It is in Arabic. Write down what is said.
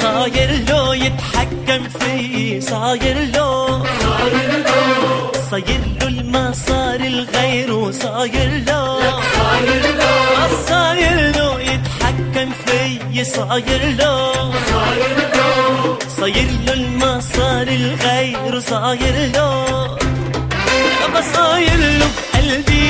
صاير له يتحكم في، صاير له صاير له المصاري الغير، صاير له صاير له يتحكم في، صاير له صاير له المصاري الغير، صاير له صاير له بقلبي